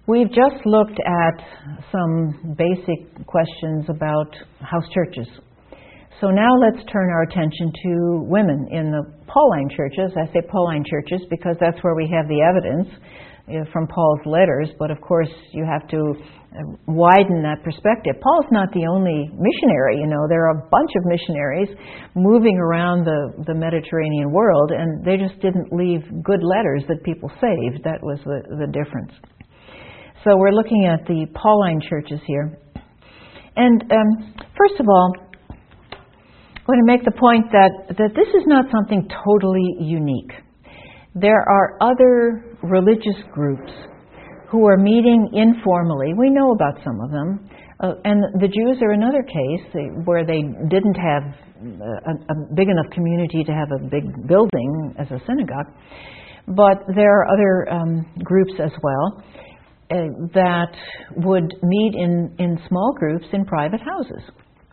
We've just looked at some basic questions about house churches. So now let's turn our attention to women in the Pauline churches. I say Pauline churches because that's where we have the evidence from Paul's letters, but of course you have to widen that perspective. Paul's not the only missionary, there are a bunch of missionaries moving around the Mediterranean world, and they just didn't leave good letters that people saved. That was the difference. So we're looking at the Pauline churches here. And first of all, I want to make the point that this is not something totally unique. There are other religious groups who are meeting informally. We know about some of them. And the Jews are another case where they didn't have a big enough community to have a big building as a synagogue. But there are other groups as well that would meet in small groups in private houses.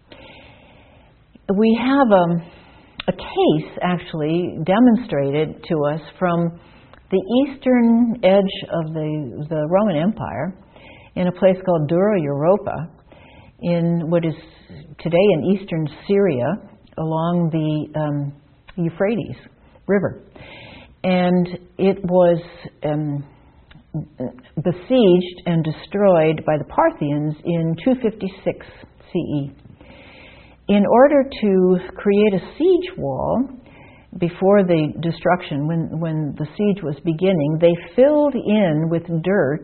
We have a case actually demonstrated to us from the eastern edge of the Roman Empire in a place called Dura Europa in what is today in eastern Syria along the Euphrates River. And it was besieged and destroyed by the Parthians in 256 CE. In order to create a siege wall before the destruction, when the siege was beginning, they filled in with dirt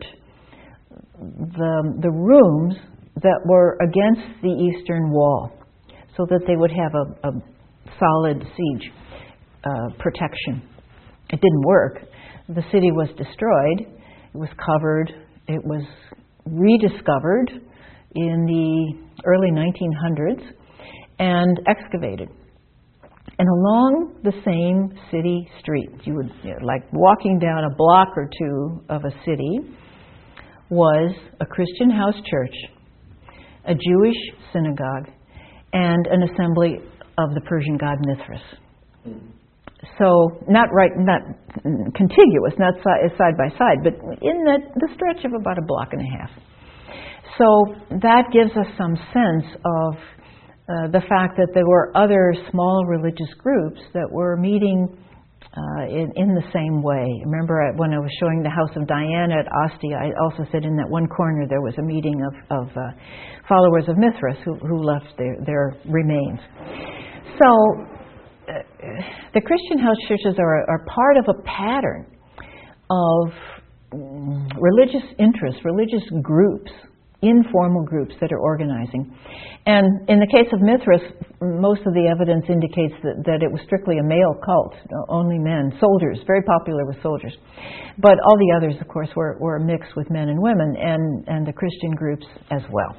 the rooms that were against the eastern wall so that they would have a solid siege protection. It didn't work. The city was destroyed. It was covered. It was rediscovered in the early 1900s. And excavated. And along the same city street, you would, like walking down a block or two of a city, was a Christian house church, a Jewish synagogue, and an assembly of the Persian god Mithras. So not contiguous, not side by side, but in the stretch of about a block and a half. So that gives us some sense of the fact that there were other small religious groups that were meeting in the same way. Remember when I was showing the house of Diana at Ostia, I also said in that one corner there was a meeting of followers of Mithras who left their remains. So the Christian house churches are part of a pattern of religious interests, religious groups, informal groups that are organizing. And in the case of Mithras, most of the evidence indicates that it was strictly a male cult, only men, soldiers, very popular with soldiers. But all the others, of course, were mixed with men and women, and the Christian groups as well.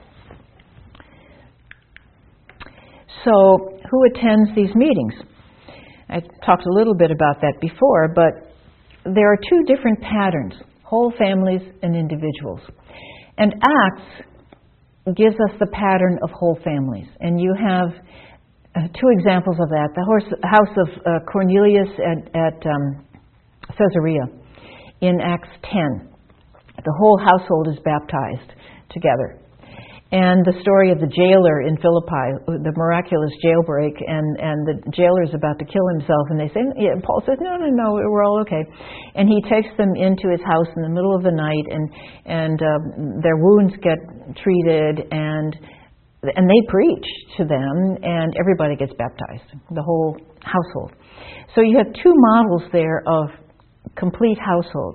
So who attends these meetings? I talked a little bit about that before, but there are two different patterns, whole families and individuals. And Acts gives us the pattern of whole families. And you have two examples of that. The house of Cornelius at Caesarea in Acts 10. The whole household is baptized together. And the story of the jailer in Philippi, the miraculous jailbreak, and the jailer is about to kill himself, and they say, and Paul says, no, we're all okay. And he takes them into his house in the middle of the night, and their wounds get treated, and they preach to them, and everybody gets baptized, the whole household. So you have two models there of complete households.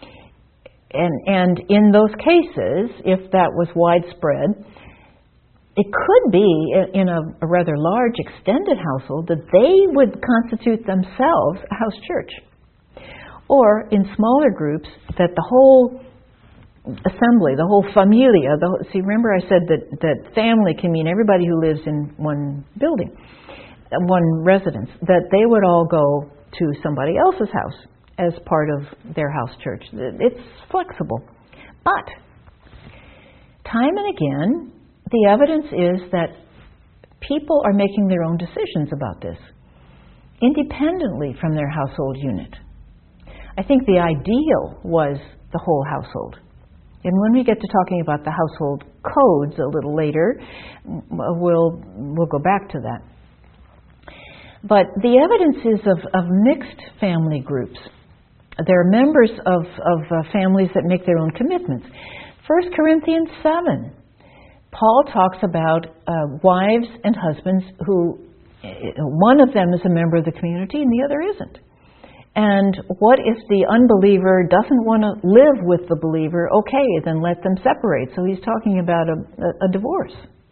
And in those cases, if that was widespread, it could be in a rather large extended household that they would constitute themselves a house church. Or in smaller groups that the whole assembly, the whole familia, see, remember I said that family can mean everybody who lives in one building, one residence, that they would all go to somebody else's house as part of their house church. It's flexible. But time and again, the evidence is that people are making their own decisions about this, independently from their household unit. I think the ideal was the whole household. And when we get to talking about the household codes a little later, we'll go back to that. But the evidence is of mixed family groups. There are members of families that make their own commitments. 1 Corinthians 7, Paul talks about wives and husbands who, one of them is a member of the community and the other isn't. And what if the unbeliever doesn't want to live with the believer? Okay, then let them separate. So he's talking about a divorce.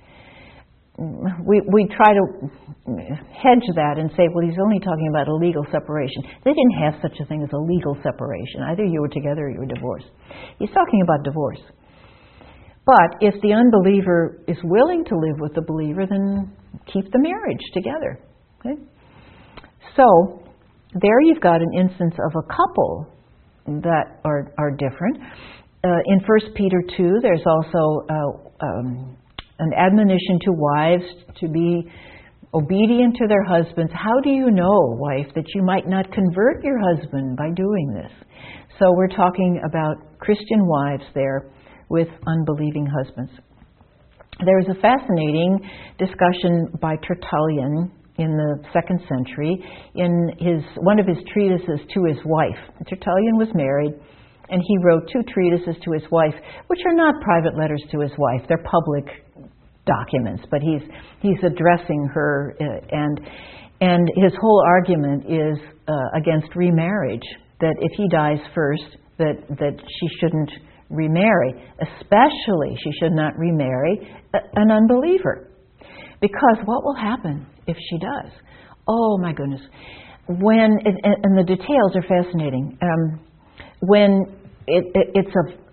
We try to hedge that and say, well, he's only talking about a legal separation. They didn't have such a thing as a legal separation. Either you were together or you were divorced. He's talking about divorce. But if the unbeliever is willing to live with the believer, then keep the marriage together. Okay? So there you've got an instance of a couple that are different. In 1 Peter 2, there's also an admonition to wives to be obedient to their husbands. How do you know, wife, that you might not convert your husband by doing this? So we're talking about Christian wives there with unbelieving husbands. There was a fascinating discussion by Tertullian in the 2nd century in one of his treatises to his wife. Tertullian was married, and he wrote 2 treatises to his wife, which are not private letters to his wife. They're public documents, but he's addressing her, and his whole argument is against remarriage, that if he dies first, that she shouldn't remarry. Especially, she should not remarry an unbeliever. Because what will happen if she does? Oh my goodness. And the details are fascinating. When it's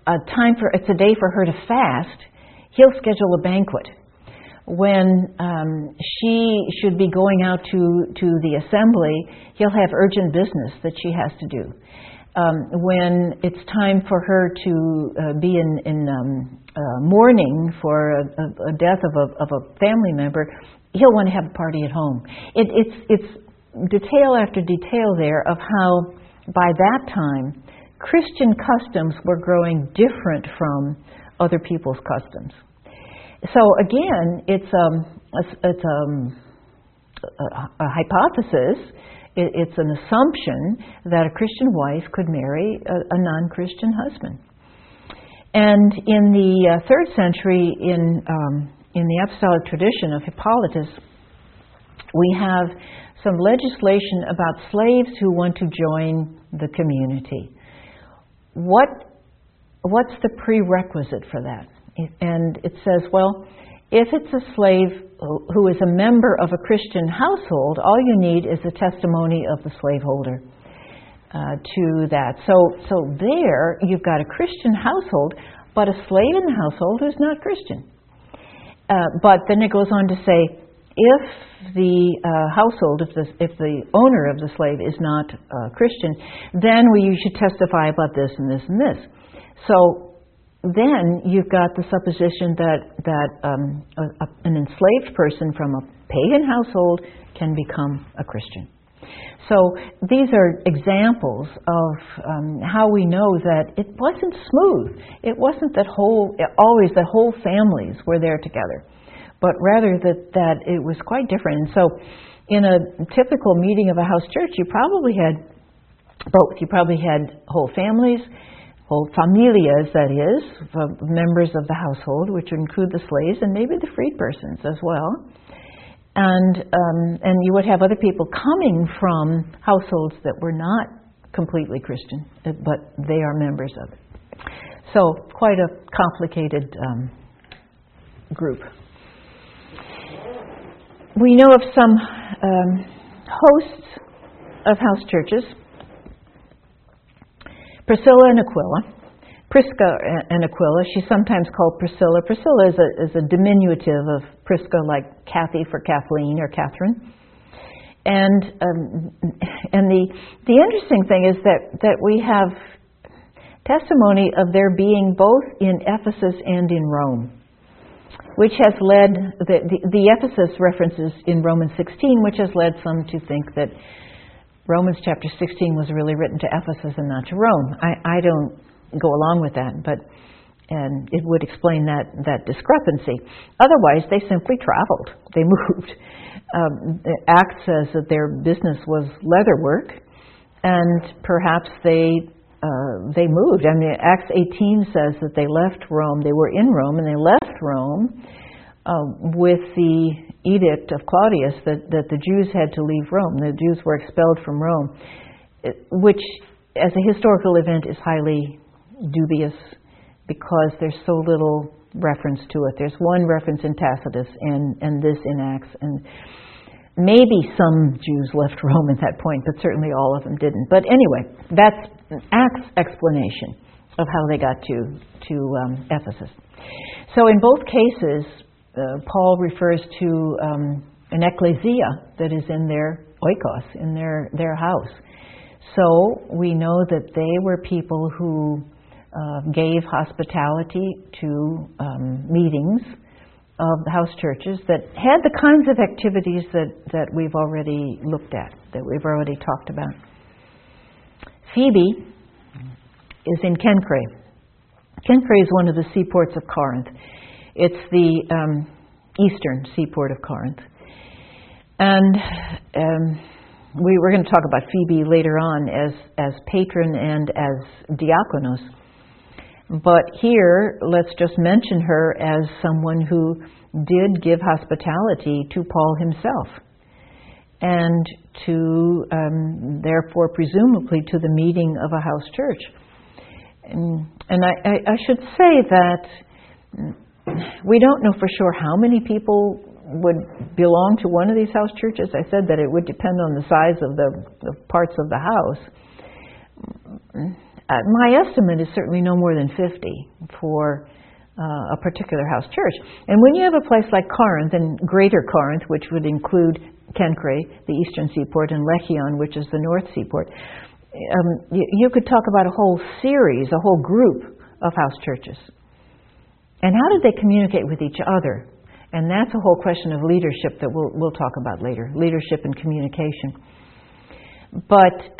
a day for her to fast, he'll schedule a banquet. When she should be going out to the assembly, he'll have urgent business that she has to do. When it's time for her to be in mourning for a death of a family member, he'll want to have a party at home. It's detail after detail there of how, by that time, Christian customs were growing different from other people's customs. So again, it's a hypothesis. It's an assumption that a Christian wife could marry a non-Christian husband. And in the 3rd century, in the apostolic tradition of Hippolytus, we have some legislation about slaves who want to join the community. What's the prerequisite for that? And it says, well, if it's a slave who is a member of a Christian household, all you need is a testimony of the slaveholder to that. So there you've got a Christian household, but a slave in the household who's not Christian. But then it goes on to say, if the household, if the owner of the slave is not Christian, then you should testify about this and this and this. So then you've got the supposition that an enslaved person from a pagan household can become a Christian. So these are examples of how we know that it wasn't smooth. It wasn't always that whole families were there together, but rather that it was quite different. And so in a typical meeting of a house church, you probably had both. You probably had whole families, whole familias, that is, members of the household, which would include the slaves and maybe the freed persons as well. And you would have other people coming from households that were not completely Christian, but they are members of it. So quite a complicated group. We know of some hosts of house churches. Priscilla and Aquila. Prisca and Aquila, she's sometimes called Priscilla. Priscilla is a diminutive of Prisca, like Kathy for Kathleen or Catherine. And the interesting thing is that we have testimony of their being both in Ephesus and in Rome, which has led, the Ephesus references in Romans 16, which has led some to think that Romans chapter 16 was really written to Ephesus and not to Rome. I don't go along with that, but And it would explain that discrepancy. Otherwise, they simply traveled. They moved. Acts says that their business was leatherwork, and perhaps they moved. I mean, Acts 18 says that they left Rome. They were in Rome, and they left Rome with the edict of Claudius that the Jews had to leave Rome. The Jews were expelled from Rome, which, as a historical event, is highly dubious because there's so little reference to it. There's one reference in Tacitus and this in Acts, and maybe some Jews left Rome at that point, but certainly all of them didn't. But anyway, that's Acts' explanation of how they got to Ephesus. So in both cases, Paul refers to an ecclesia that is in their oikos, in their house. So we know that they were people who gave hospitality to meetings of the house churches that had the kinds of activities that we've already looked at, that we've already talked about. Phoebe is in Cenchreae. Cenchreae is one of the seaports of Corinth. It's the eastern seaport of Corinth. And we're going to talk about Phoebe later on as patron and as diakonos. But here, let's just mention her as someone who did give hospitality to Paul himself, and to, therefore, presumably to the meeting of a house church. And I should say that we don't know for sure how many people would belong to one of these house churches. I said that it would depend on the size of the parts of the house. My estimate is certainly no more than 50 for a particular house church. And when you have a place like Corinth, and Greater Corinth, which would include Cenchreae, the eastern seaport, and Lechion, which is the north seaport, you could talk about a whole series, a whole group of house churches. And how did they communicate with each other? And that's a whole question of leadership that we'll talk about later, leadership and communication. But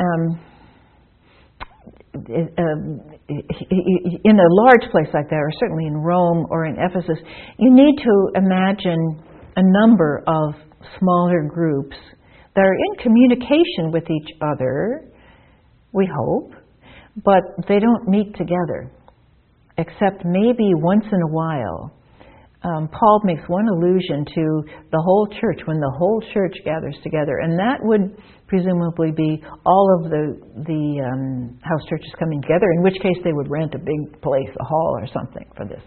in a large place like that, or certainly in Rome or in Ephesus, you need to imagine a number of smaller groups that are in communication with each other, we hope, but they don't meet together, except maybe once in a while. Paul makes one allusion to the whole church, when the whole church gathers together, and that would presumably be all of the house churches coming together, in which case they would rent a big place, a hall or something for this.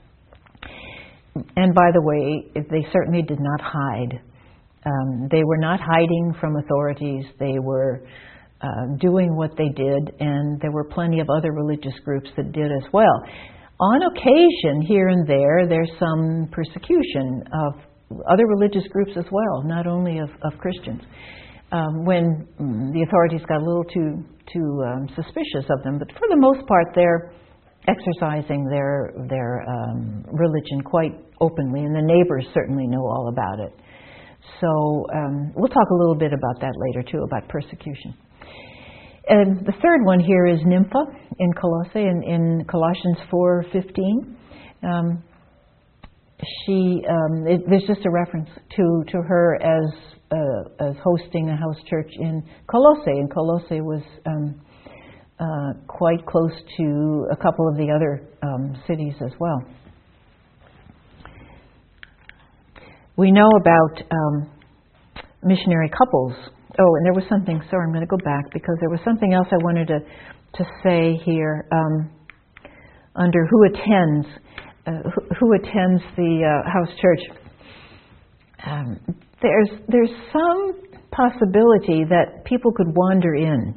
And by the way, they certainly did not hide. They were not hiding from authorities. They were doing what they did, and there were plenty of other religious groups that did as well. On occasion, here and there, there's some persecution of other religious groups as well, not only of Christians. When the authorities got a little too suspicious of them, but for the most part, they're exercising their religion quite openly, and the neighbors certainly know all about it. So we'll talk a little bit about that later too, about persecution. And the third one here is Nympha in Colossae, in Colossians 4:15. There's just a reference to her as hosting a house church in Colossae, and Colossae was quite close to a couple of the other cities as well. We know about missionary couples. Oh, and there was something, sorry, I'm going to go back because there was something else I wanted to say here under who attends the house church. There's some possibility that people could wander in,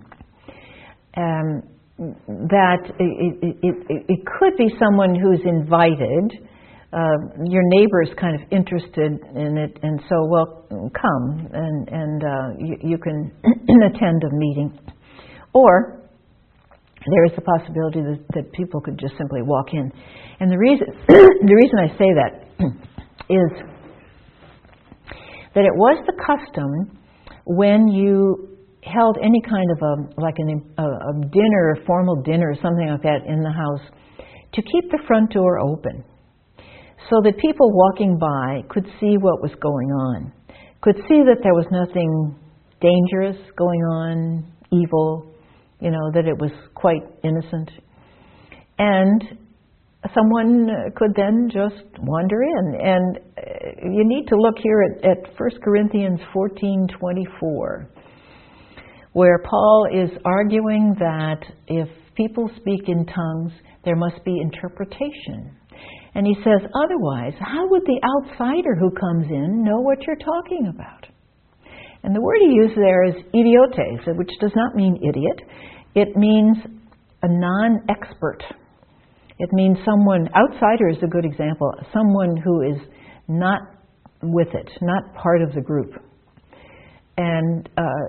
that it could be someone who's invited. Your neighbor's kind of interested in it, and so, well, come, and you can attend a meeting. Or there is the possibility that people could just simply walk in. And the reason I say that is that it was the custom when you held any kind of a dinner, a formal dinner, or something like that in the house, to keep the front door open so that people walking by could see what was going on, could see that there was nothing dangerous going on, evil, that it was quite innocent. And someone could then just wander in. And you need to look here at 1 Corinthians 14:24, where Paul is arguing that if people speak in tongues, there must be interpretation. And he says, otherwise, how would the outsider who comes in know what you're talking about? And the word he used there is idiotes, which does not mean idiot. It means a non-expert. It means someone, outsider is a good example, someone who is not with it, not part of the group. And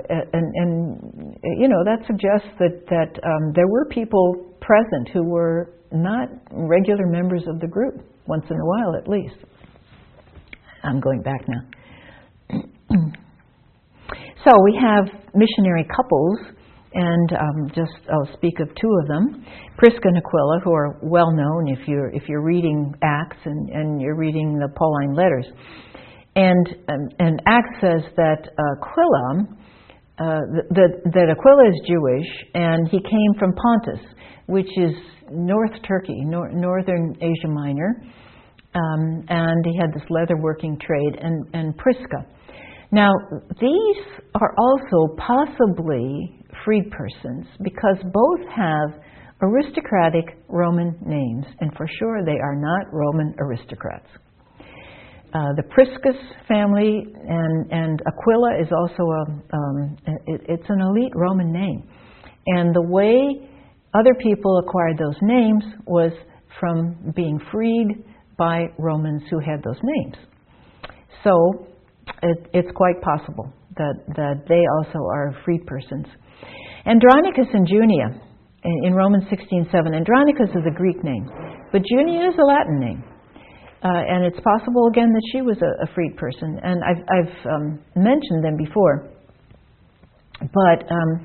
that suggests that there were people present who were not regular members of the group, once in a while at least. I'm going back now. So we have missionary couples, and I'll speak of two of them, Prisca and Aquila, who are well known if you're reading Acts and you're reading the Pauline letters. And Acts says that Aquila, that Aquila is Jewish, and he came from Pontus, which is North Turkey, northern Asia Minor, and he had this leatherworking trade, and Prisca. Now, these are also possibly freed persons because both have aristocratic Roman names, and for sure they are not Roman aristocrats. The Priscus family and Aquila is also it's an elite Roman name, and the way other people acquired those names was from being freed by Romans who had those names. So it's quite possible that they also are freed persons. Andronicus and Junia in Romans 16:7. Andronicus is a Greek name, but Junia is a Latin name. And it's possible again that she was a freed person, and I've mentioned them before, but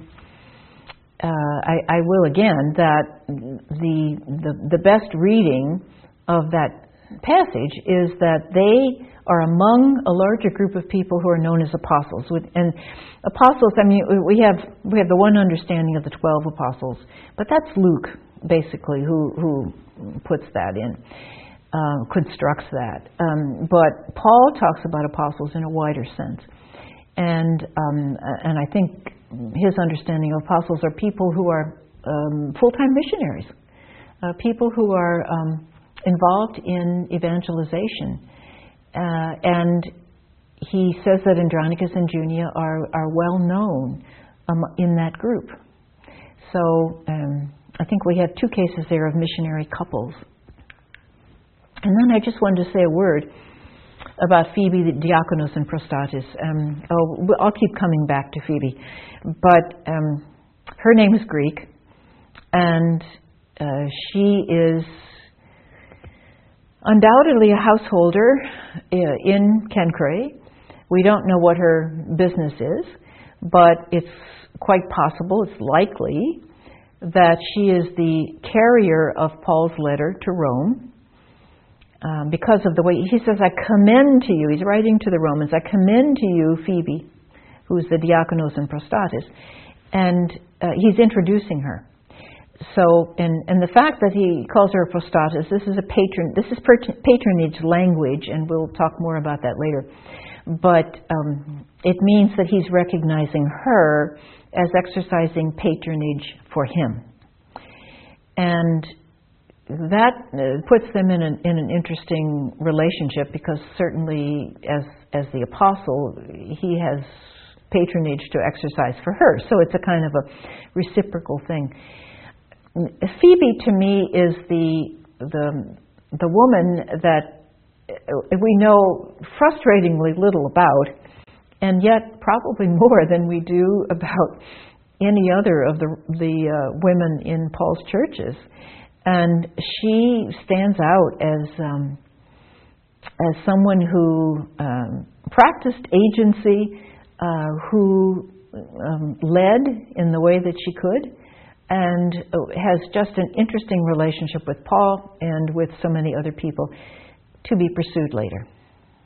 I will again that the best reading of that passage is that they are among a larger group of people who are known as apostles. And apostles, I mean, we have the one understanding of the 12 apostles, but that's Luke basically who puts that in. Constructs that. But Paul talks about apostles in a wider sense. And I think his understanding of apostles are people who are full-time missionaries, people who are involved in evangelization. And he says that Andronicus and Junia are well known in that group. So I think we have two cases there of missionary couples. And then I just wanted to say a word about Phoebe, the Diakonos, and Prostatis. I'll keep coming back to Phoebe. But her name is Greek, and she is undoubtedly a householder in Cenchreae. We don't know what her business is, but it's quite possible, it's likely, that she is the carrier of Paul's letter to Rome. Because of the way he says, I commend to you, he's writing to the Romans, I commend to you Phoebe, who's the Diakonos and Prostatis, and he's introducing her. So, and the fact that he calls her a Prostatis, this is patronage language, and we'll talk more about that later. But it means that he's recognizing her as exercising patronage for him, and that puts them in an interesting relationship, because certainly as the apostle, he has patronage to exercise for her. So it's a kind of a reciprocal thing. Phoebe, to me, is the woman that we know frustratingly little about, and yet probably more than we do about any other of the women in Paul's churches. And she stands out as someone who practiced agency, who led in the way that she could, and has just an interesting relationship with Paul and with so many other people to be pursued later.